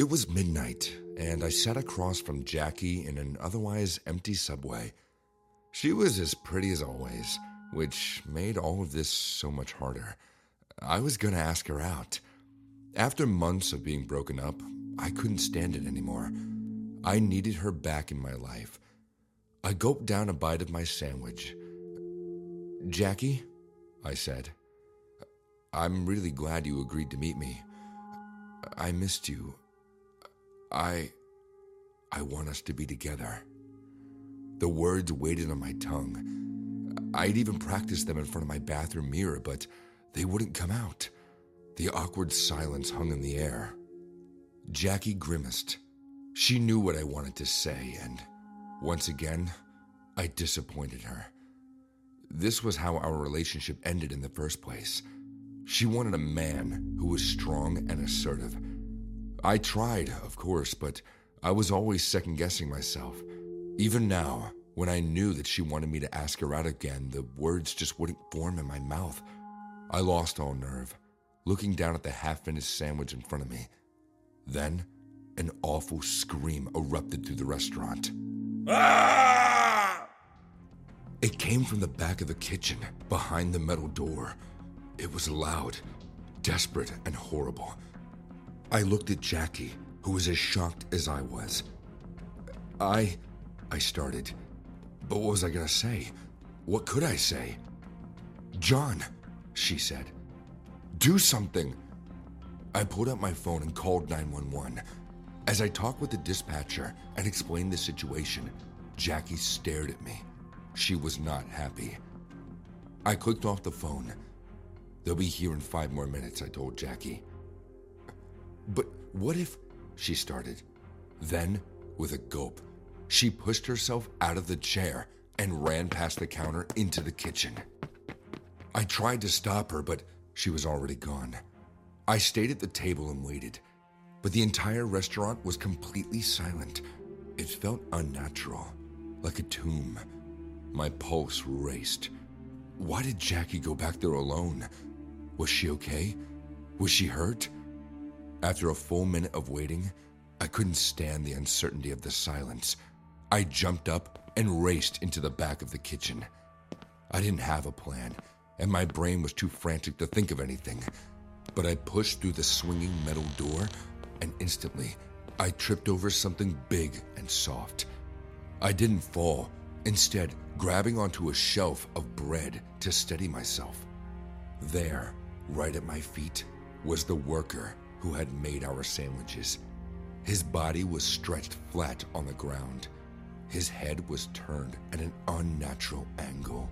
It was midnight, and I sat across from Jackie in an otherwise empty subway. She was as pretty as always, which made all of this so much harder. I was gonna ask her out. After months of being broken up, I couldn't stand it anymore. I needed her back in my life. I gulped down a bite of my sandwich. "Jackie," I said, "I'm really glad you agreed to meet me. I missed you. I want us to be together." The words waited on my tongue. I'd even practiced them in front of my bathroom mirror, but they wouldn't come out. The awkward silence hung in the air. Jackie grimaced. She knew what I wanted to say, and once again, I disappointed her. This was how our relationship ended in the first place. She wanted a man who was strong and assertive. I tried, of course, but I was always second-guessing myself. Even now, when I knew that she wanted me to ask her out again, the words just wouldn't form in my mouth. I lost all nerve, looking down at the half-finished sandwich in front of me. Then, an awful scream erupted through the restaurant. Ah! It came from the back of the kitchen, behind the metal door. It was loud, desperate, and horrible. I looked at Jackie, who was as shocked as I was. I started. But what was I gonna say? What could I say? "John," she said. "Do something." I pulled out my phone and called 911. As I talked with the dispatcher and explained the situation, Jackie stared at me. She was not happy. I clicked off the phone. "They'll be here in 5 more minutes," I told Jackie. "But what if—" she started. Then, with a gulp, she pushed herself out of the chair and ran past the counter into the kitchen. I tried to stop her, but she was already gone. I stayed at the table and waited, but the entire restaurant was completely silent. It felt unnatural, like a tomb. My pulse raced. Why did Jackie go back there alone? Was she okay? Was she hurt? After a full minute of waiting, I couldn't stand the uncertainty of the silence. I jumped up and raced into the back of the kitchen. I didn't have a plan, and my brain was too frantic to think of anything. But I pushed through the swinging metal door, and instantly, I tripped over something big and soft. I didn't fall, instead grabbing onto a shelf of bread to steady myself. There, right at my feet, was the worker who had made our sandwiches. His body was stretched flat on the ground. His head was turned at an unnatural angle.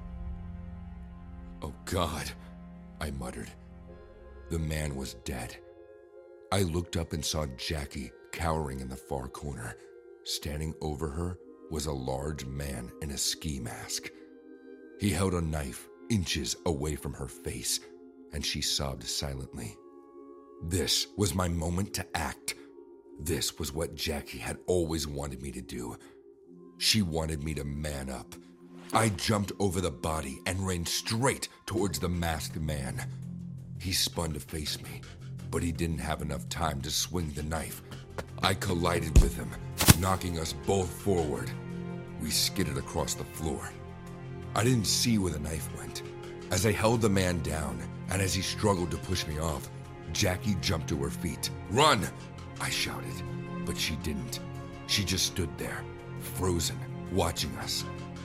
"Oh God," I muttered. The man was dead. I looked up and saw Jackie cowering in the far corner. Standing over her was a large man in a ski mask. He held a knife inches away from her face, and she sobbed silently. This was my moment to act. This was what Jackie had always wanted me to do. She wanted me to man up. I jumped over the body and ran straight towards the masked man. He spun to face me, but he didn't have enough time to swing the knife. I collided with him, knocking us both forward. We skidded across the floor. I didn't see where the knife went. As I held the man down, and as he struggled to push me off, Jackie jumped to her feet. "Run!" I shouted, but she didn't. She just stood there, frozen, watching us.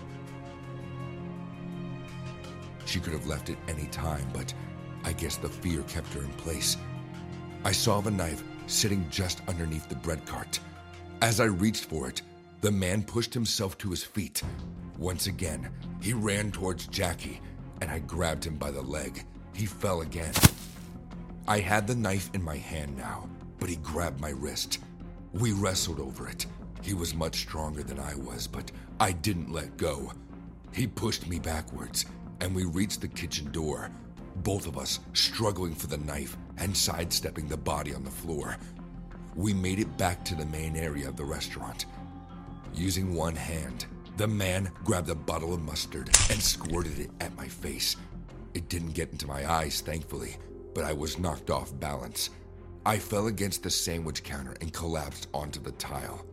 She could have left at any time, but I guess the fear kept her in place. I saw the knife sitting just underneath the bread cart. As I reached for it, the man pushed himself to his feet. Once again, he ran towards Jackie, and I grabbed him by the leg. He fell again. I had the knife in my hand now, but he grabbed my wrist. We wrestled over it. He was much stronger than I was, but I didn't let go. He pushed me backwards, and we reached the kitchen door, both of us struggling for the knife and sidestepping the body on the floor. We made it back to the main area of the restaurant. Using one hand, the man grabbed a bottle of mustard and squirted it at my face. It didn't get into my eyes, thankfully, but I was knocked off balance. I fell against the sandwich counter and collapsed onto the tile.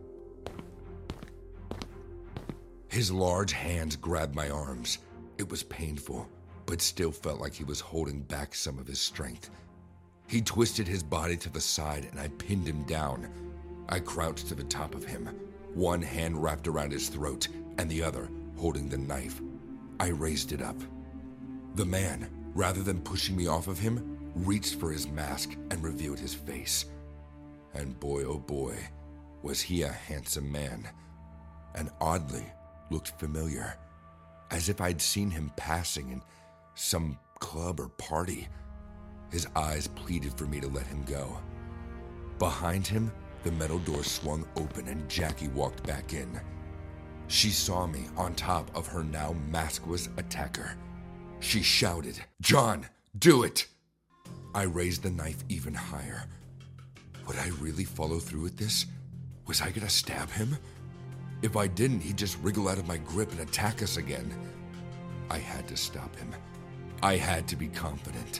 His large hands grabbed my arms. It was painful, but still felt like he was holding back some of his strength. He twisted his body to the side and I pinned him down. I crouched to the top of him, one hand wrapped around his throat and the other holding the knife. I raised it up. The man, rather than pushing me off of him, reached for his mask and revealed his face. And boy, oh boy, was he a handsome man. And oddly, looked familiar, as if I'd seen him passing in some club or party. His eyes pleaded for me to let him go. Behind him, the metal door swung open and Jackie walked back in. She saw me on top of her now maskless attacker. She shouted, "John, do it!" I raised the knife even higher. Would I really follow through with this? Was I gonna stab him? If I didn't, he'd just wriggle out of my grip and attack us again. I had to stop him. I had to be confident.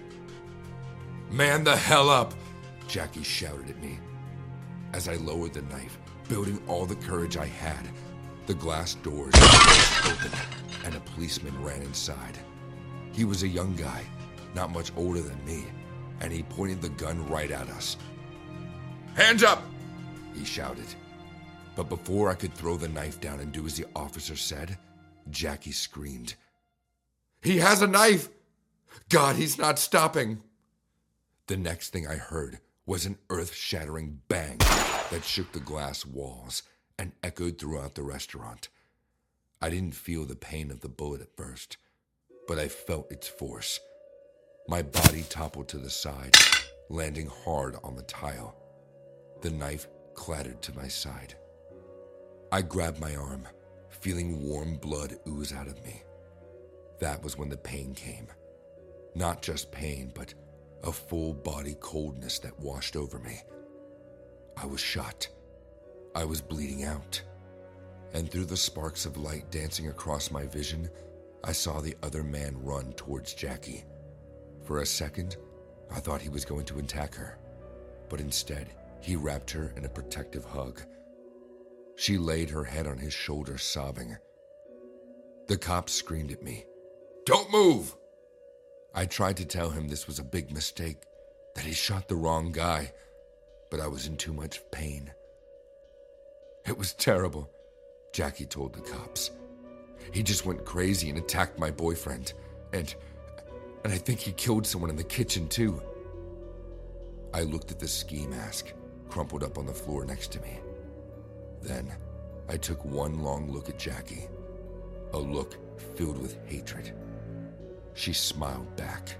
"Man the hell up!" Jackie shouted at me. As I lowered the knife, building all the courage I had, the glass doors burst open and a policeman ran inside. He was a young guy, not much older than me, and he pointed the gun right at us. "Hands up!" he shouted. But before I could throw the knife down and do as the officer said, Jackie screamed, "He has a knife! God, he's not stopping!" The next thing I heard was an earth-shattering bang that shook the glass walls and echoed throughout the restaurant. I didn't feel the pain of the bullet at first, but I felt its force. My body toppled to the side, landing hard on the tile. The knife clattered to my side. I grabbed my arm, feeling warm blood ooze out of me. That was when the pain came. Not just pain, but a full-body coldness that washed over me. I was shot. I was bleeding out. And through the sparks of light dancing across my vision, I saw the other man run towards Jackie. For a second, I thought he was going to attack her, but instead, he wrapped her in a protective hug. She laid her head on his shoulder, sobbing. The cop screamed at me, "Don't move!" I tried to tell him this was a big mistake, that he shot the wrong guy, but I was in too much pain. "It was terrible," Jackie told the cops. "He just went crazy and attacked my boyfriend, and I think he killed someone in the kitchen too." I looked at the ski mask, crumpled up on the floor next to me. Then, I took one long look at Jackie, a look filled with hatred. She smiled back.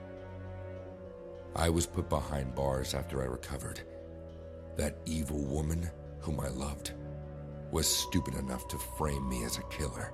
I was put behind bars after I recovered. That evil woman, whom I loved, was stupid enough to frame me as a killer.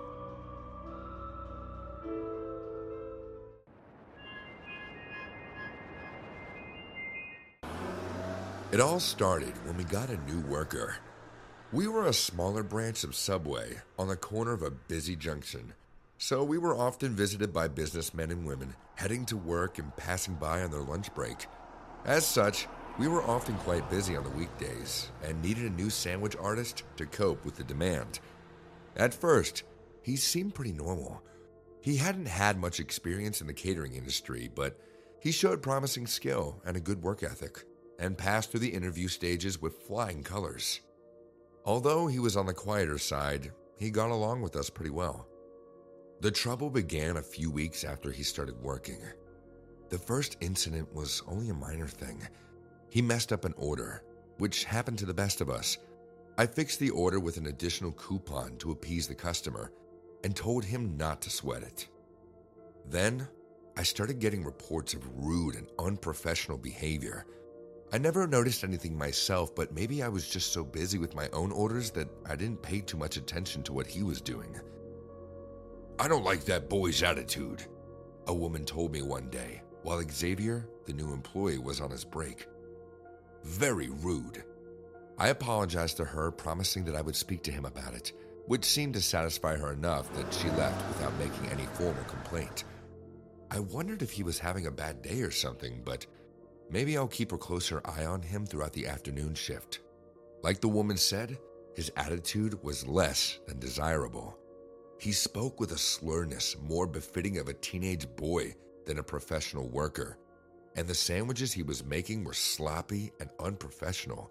It all started when we got a new worker. We were a smaller branch of Subway on the corner of a busy junction, so we were often visited by businessmen and women heading to work and passing by on their lunch break. As such, we were often quite busy on the weekdays and needed a new sandwich artist to cope with the demand. At first, he seemed pretty normal. He hadn't had much experience in the catering industry, but he showed promising skill and a good work ethic, and passed through the interview stages with flying colors. Although he was on the quieter side, he got along with us pretty well. The trouble began a few weeks after he started working. The first incident was only a minor thing. He messed up an order, which happened to the best of us. I fixed the order with an additional coupon to appease the customer and told him not to sweat it. Then, I started getting reports of rude and unprofessional behavior. I never noticed anything myself, but maybe I was just so busy with my own orders that I didn't pay too much attention to what he was doing. "I don't like that boy's attitude," a woman told me one day, while Xavier, the new employee, was on his break. "Very rude." I apologized to her, promising that I would speak to him about it, which seemed to satisfy her enough that she left without making any formal complaint. I wondered if he was having a bad day or something, but Maybe I'll keep a closer eye on him throughout the afternoon shift. Like the woman said, his attitude was less than desirable. He spoke with a slurriness more befitting of a teenage boy than a professional worker, and the sandwiches he was making were sloppy and unprofessional.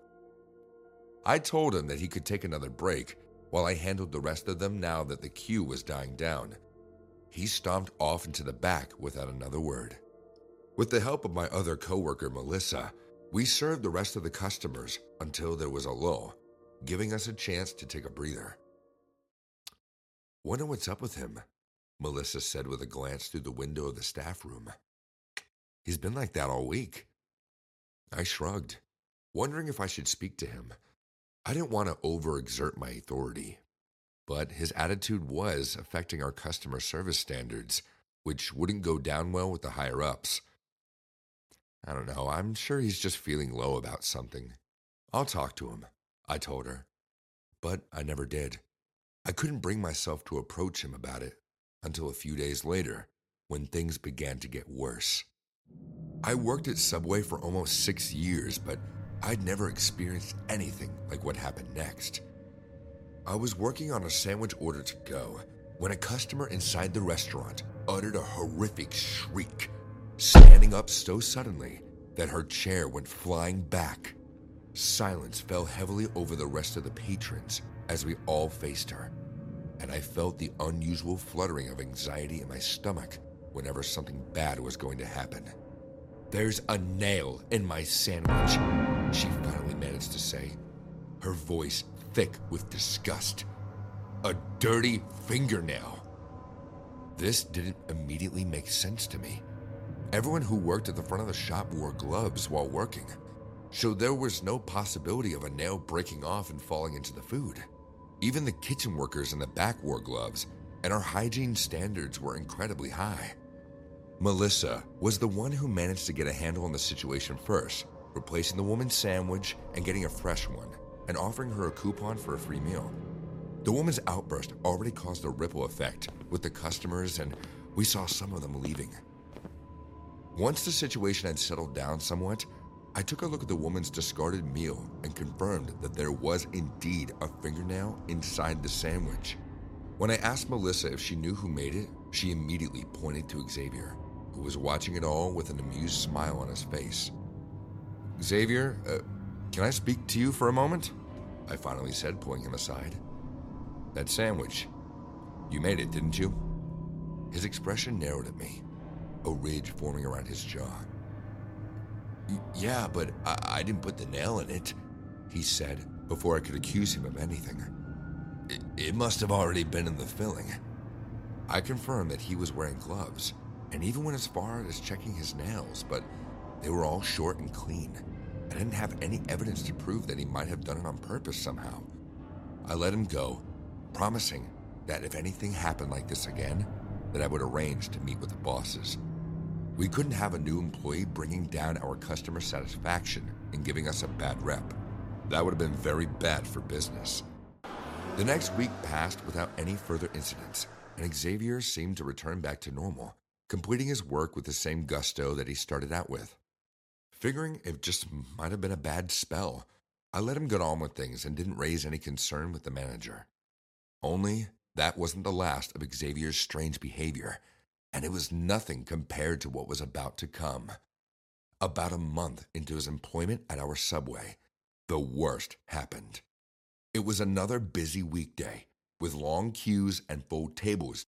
I told him that he could take another break while I handled the rest of them now that the queue was dying down. He stomped off into the back without another word. With the help of my other coworker, Melissa, we served the rest of the customers until there was a lull, giving us a chance to take a breather. "Wonder what's up with him," Melissa said with a glance through the window of the staff room. "He's been like that all week." I shrugged, wondering if I should speak to him. I didn't want to overexert my authority, but his attitude was affecting our customer service standards, which wouldn't go down well with the higher-ups. "I don't know, I'm sure he's just feeling low about something. I'll talk to him," I told her. But I never did. I couldn't bring myself to approach him about it until a few days later, when things began to get worse. I worked at Subway for almost 6 years, but I'd never experienced anything like what happened next. I was working on a sandwich order to go when a customer inside the restaurant uttered a horrific shriek, standing up so suddenly that her chair went flying back. Silence fell heavily over the rest of the patrons as we all faced her, and I felt the unusual fluttering of anxiety in my stomach whenever something bad was going to happen. "There's a nail in my sandwich," she finally managed to say, her voice thick with disgust. "A dirty fingernail." This didn't immediately make sense to me. Everyone who worked at the front of the shop wore gloves while working, so there was no possibility of a nail breaking off and falling into the food. Even the kitchen workers in the back wore gloves, and our hygiene standards were incredibly high. Melissa was the one who managed to get a handle on the situation first, replacing the woman's sandwich and getting a fresh one, and offering her a coupon for a free meal. The woman's outburst already caused a ripple effect with the customers, and we saw some of them leaving. Once the situation had settled down somewhat, I took a look at the woman's discarded meal and confirmed that there was indeed a fingernail inside the sandwich. When I asked Melissa if she knew who made it, she immediately pointed to Xavier, who was watching it all with an amused smile on his face. "Xavier, can I speak to you for a moment?" I finally said, pulling him aside. "That sandwich, you made it, didn't you?" His expression narrowed at me, a ridge forming around his jaw. "Yeah, but I didn't put the nail in it," he said before I could accuse him of anything. It must have already been in the filling." I confirmed that he was wearing gloves, and even went as far as checking his nails, but they were all short and clean. I didn't have any evidence to prove that he might have done it on purpose somehow. I let him go, promising that if anything happened like this again, that I would arrange to meet with the bosses. We couldn't have a new employee bringing down our customer satisfaction and giving us a bad rep. That would have been very bad for business. The next week passed without any further incidents, and Xavier seemed to return back to normal, completing his work with the same gusto that he started out with. Figuring it just might have been a bad spell, I let him get on with things and didn't raise any concern with the manager. Only that wasn't the last of Xavier's strange behavior, and it was nothing compared to what was about to come. About a month into his employment at our Subway, the worst happened. It was another busy weekday, with long queues and full tables.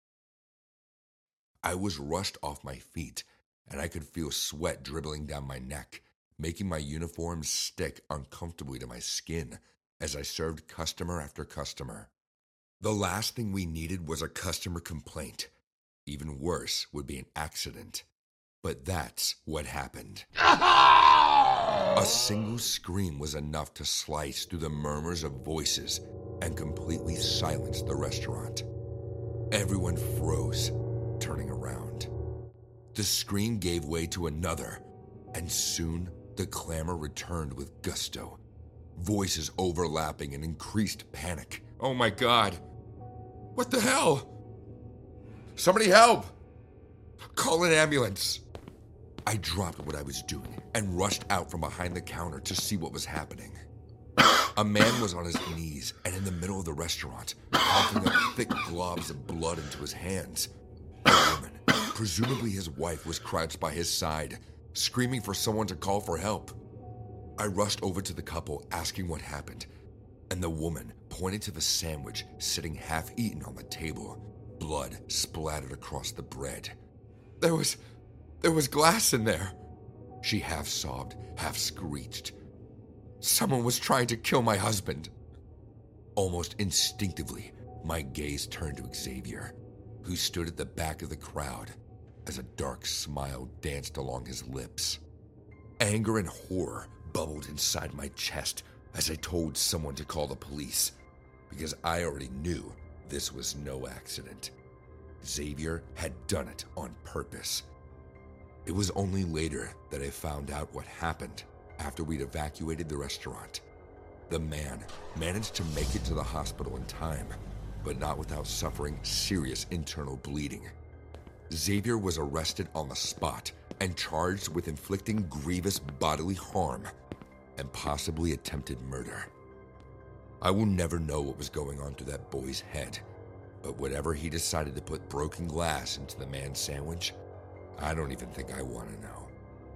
I was rushed off my feet, and I could feel sweat dribbling down my neck, making my uniform stick uncomfortably to my skin as I served customer after customer. The last thing we needed was a customer complaint. Even worse would be an accident. But that's what happened. A single scream was enough to slice through the murmurs of voices and completely silence the restaurant. Everyone froze, turning around. The scream gave way to another, and soon the clamor returned with gusto, voices overlapping in increased panic. "Oh my God! What the hell? Somebody help! Call an ambulance!" I dropped what I was doing and rushed out from behind the counter to see what was happening. A man was on his knees and in the middle of the restaurant, coughing up thick globs of blood into his hands. A woman, presumably his wife, was crouched by his side, screaming for someone to call for help. I rushed over to the couple, asking what happened, and the woman pointed to the sandwich sitting half-eaten on the table, blood splattered across the bread. There was glass in there. She half sobbed, half screeched. Someone was trying to kill my husband. Almost instinctively, my gaze turned to Xavier, who stood at the back of the crowd as a dark smile danced along his lips. Anger and horror bubbled inside my chest as I told someone to call the police, because I already knew this was no accident. Xavier had done it on purpose. It was only later that I found out what happened after we'd evacuated the restaurant. The man managed to make it to the hospital in time, but not without suffering serious internal bleeding. Xavier was arrested on the spot and charged with inflicting grievous bodily harm and possibly attempted murder. I will never know what was going on through that boy's head, but whatever he decided to put broken glass into the man's sandwich, I don't even think I want to know.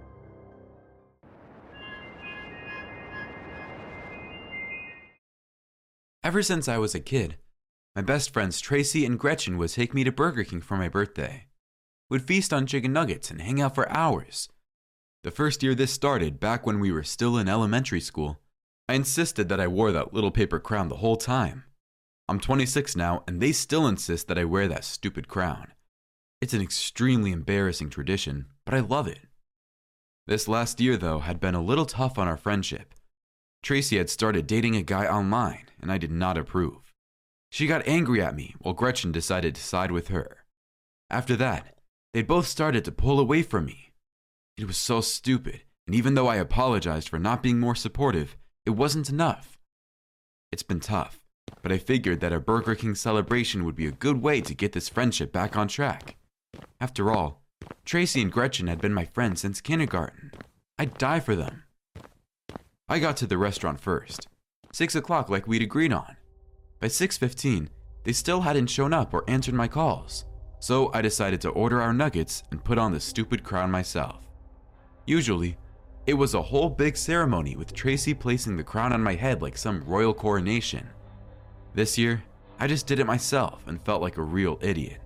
Ever since I was a kid, my best friends Tracy and Gretchen would take me to Burger King for my birthday. We'd feast on chicken nuggets and hang out for hours. The first year this started, back when we were still in elementary school, I insisted that I wore that little paper crown the whole time. I'm 26 now, and they still insist that I wear that stupid crown. It's an extremely embarrassing tradition, but I love it. This last year, though, had been a little tough on our friendship. Tracy had started dating a guy online, and I did not approve. She got angry at me, while Gretchen decided to side with her. After that, they both started to pull away from me. It was so stupid, and even though I apologized for not being more supportive, it wasn't enough. It's been tough, but I figured that a Burger King celebration would be a good way to get this friendship back on track. After all, Tracy and Gretchen had been my friends since kindergarten. I'd die for them. I got to the restaurant first, 6 o'clock like we'd agreed on. By 6:15, they still hadn't shown up or answered my calls, so I decided to order our nuggets and put on the stupid crown myself. Usually, it was a whole big ceremony with Tracy placing the crown on my head like some royal coronation. This year, I just did it myself and felt like a real idiot.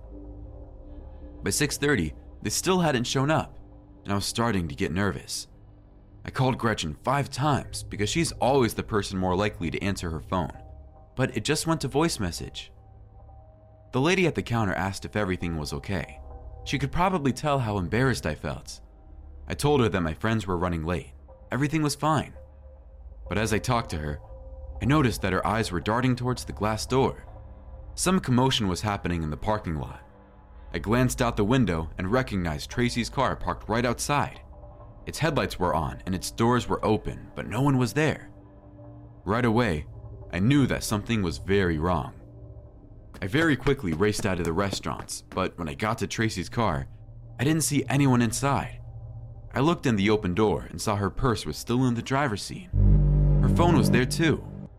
By 6:30, they still hadn't shown up, and I was starting to get nervous. I called Gretchen 5 times because she's always the person more likely to answer her phone, but it just went to voice message. The lady at the counter asked if everything was okay. She could probably tell how embarrassed I felt. I told her that my friends were running late. Everything was fine. But as I talked to her, I noticed that her eyes were darting towards the glass door. Some commotion was happening in the parking lot. I glanced out the window and recognized Tracy's car parked right outside. Its headlights were on and its doors were open, but no one was there. Right away, I knew that something was very wrong. I very quickly raced out of the restaurants, but when I got to Tracy's car, I didn't see anyone inside. I looked in the open door and saw her purse was still in the driver's seat. Her phone was there too.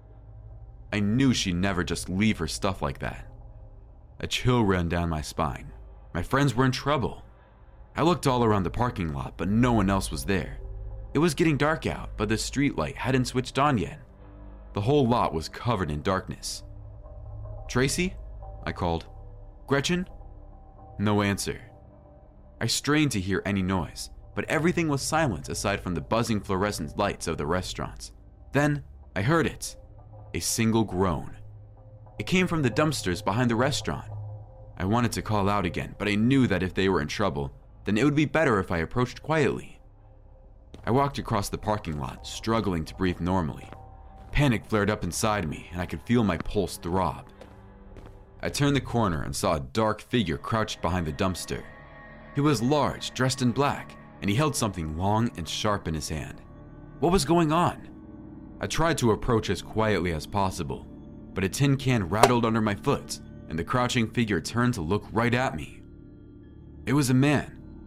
I knew she'd never just leave her stuff like that. A chill ran down my spine. My friends were in trouble. I looked all around the parking lot, but no one else was there. It was getting dark out, but the street light hadn't switched on yet. The whole lot was covered in darkness. "Tracy?" I called. "Gretchen?" No answer. I strained to hear any noise, but everything was silent aside from the buzzing fluorescent lights of the restaurants. Then I heard it. A single groan. It came from the dumpsters behind the restaurant. I wanted to call out again, but I knew that if they were in trouble, then it would be better if I approached quietly. I walked across the parking lot, struggling to breathe normally. Panic flared up inside me, and I could feel my pulse throb. I turned the corner and saw a dark figure crouched behind the dumpster. He was large, dressed in black, and he held something long and sharp in his hand. What was going on? I tried to approach as quietly as possible, but a tin can rattled under my foot, and the crouching figure turned to look right at me. It was a man,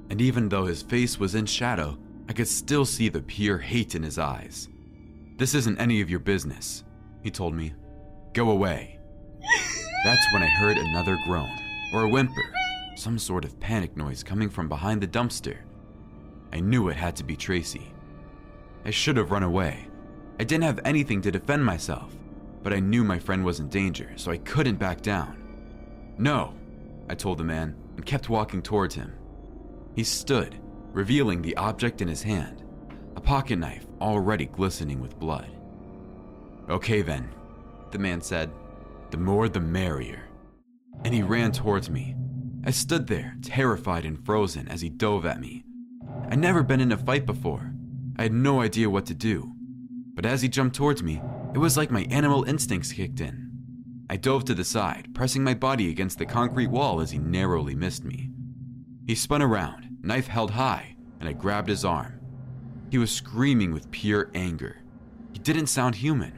And even though his face was in shadow, I could still see the pure hate in his eyes. "This isn't any of your business," he told me. "Go away." That's when I heard another groan, or a whimper, some sort of panic noise coming from behind the dumpster. I knew it had to be Tracy. I should have run away. I didn't have anything to defend myself, but I knew my friend was in danger, so I couldn't back down. "No," I told the man, and kept walking towards him. He stood, revealing the object in his hand, a pocket knife already glistening with blood. "Okay then," the man said. "The more the merrier." And he ran towards me. I stood there, terrified and frozen as he dove at me. I'd never been in a fight before. I had no idea what to do. But as he jumped towards me, it was like my animal instincts kicked in. I dove to the side, pressing my body against the concrete wall as he narrowly missed me. He spun around, knife held high, and I grabbed his arm. He was screaming with pure anger. He didn't sound human.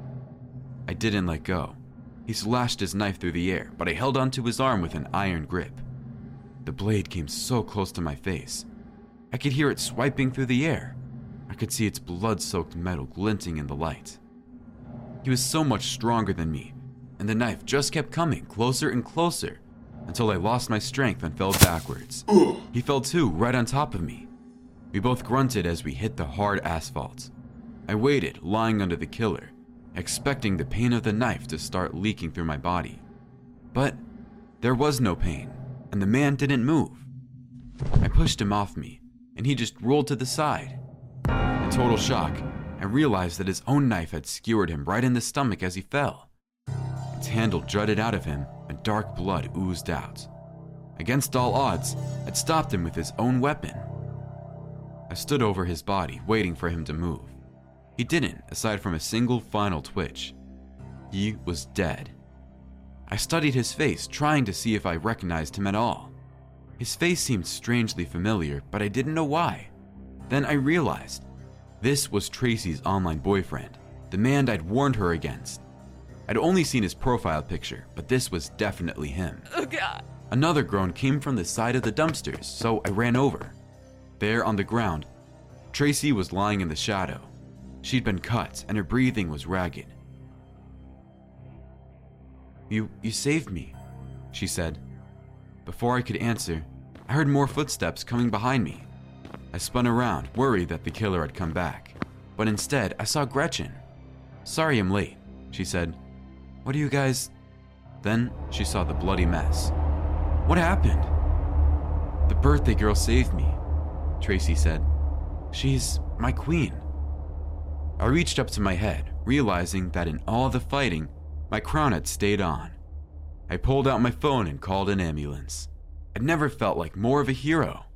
I didn't let go. He slashed his knife through the air, but I held onto his arm with an iron grip. The blade came so close to my face. I could hear it swiping through the air. I could see its blood-soaked metal glinting in the light. He was so much stronger than me, and the knife just kept coming closer and closer until I lost my strength and fell backwards. He fell too, right on top of me. We both grunted as we hit the hard asphalt. I waited, lying under the killer, expecting the pain of the knife to start leaking through my body. But there was no pain, and the man didn't move. I pushed him off me, and he just rolled to the side. In total shock, I realized that his own knife had skewered him right in the stomach as he fell. Its handle jutted out of him, and dark blood oozed out. Against all odds, I'd stopped him with his own weapon. I stood over his body, waiting for him to move. He didn't, aside from a single final twitch. He was dead. I studied his face, trying to see if I recognized him at all. His face seemed strangely familiar, but I didn't know why. Then I realized this was Tracy's online boyfriend, the man I'd warned her against. I'd only seen his profile picture, but this was definitely him. Oh God. Another groan came from the side of the dumpsters, so I ran over. There on the ground, Tracy was lying in the shadow. She'd been cut, and her breathing was ragged. You saved me," she said. Before I could answer, I heard more footsteps coming behind me. I spun around, worried that the killer had come back. But instead, I saw Gretchen. "Sorry I'm late," she said. "What are you guys—" Then she saw the bloody mess. "What happened?" "The birthday girl saved me," Tracy said. "She's my queen." I reached up to my head, realizing that in all the fighting, my crown had stayed on. I pulled out my phone and called an ambulance. I'd never felt like more of a hero.